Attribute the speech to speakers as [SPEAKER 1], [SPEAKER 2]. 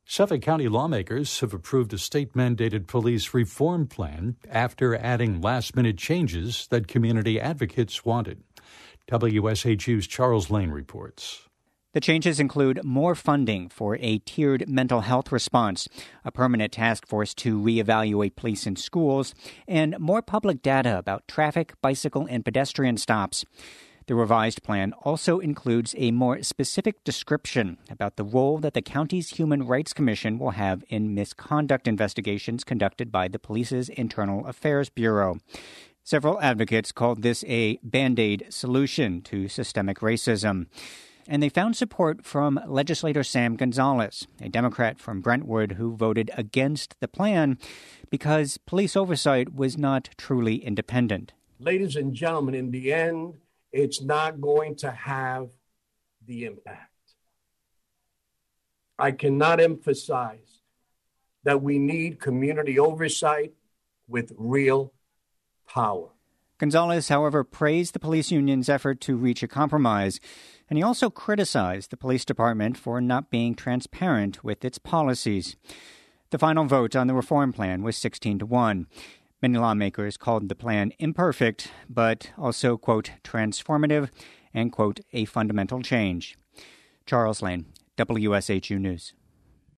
[SPEAKER 1] Suffolk County lawmakers have approved a state-mandated police reform plan after adding last-minute changes that community advocates wanted. WSHU's Charles Lane reports.
[SPEAKER 2] The changes include more funding for a tiered mental health response, a permanent task force to reevaluate police in schools, and more public data about traffic, bicycle, and pedestrian stops. The revised plan also includes a more specific description about the role that the county's Human Rights Commission will have in misconduct investigations conducted by the police's Internal Affairs Bureau. Several advocates called this a Band-Aid solution to systemic racism. And they found support from legislator Sam Gonzalez, a Democrat from Brentwood who voted against the plan because police oversight was not truly independent.
[SPEAKER 3] Ladies and gentlemen, in the end, it's not going to have the impact. I cannot emphasize that we need community oversight with real power.
[SPEAKER 2] Gonzalez, however, praised the police union's effort to reach a compromise, and he also criticized the police department for not being transparent with its policies. The final vote on the reform plan was 16-1. Many lawmakers called the plan imperfect, but also, quote, transformative and, quote, a fundamental change. Charles Lane, WSHU News.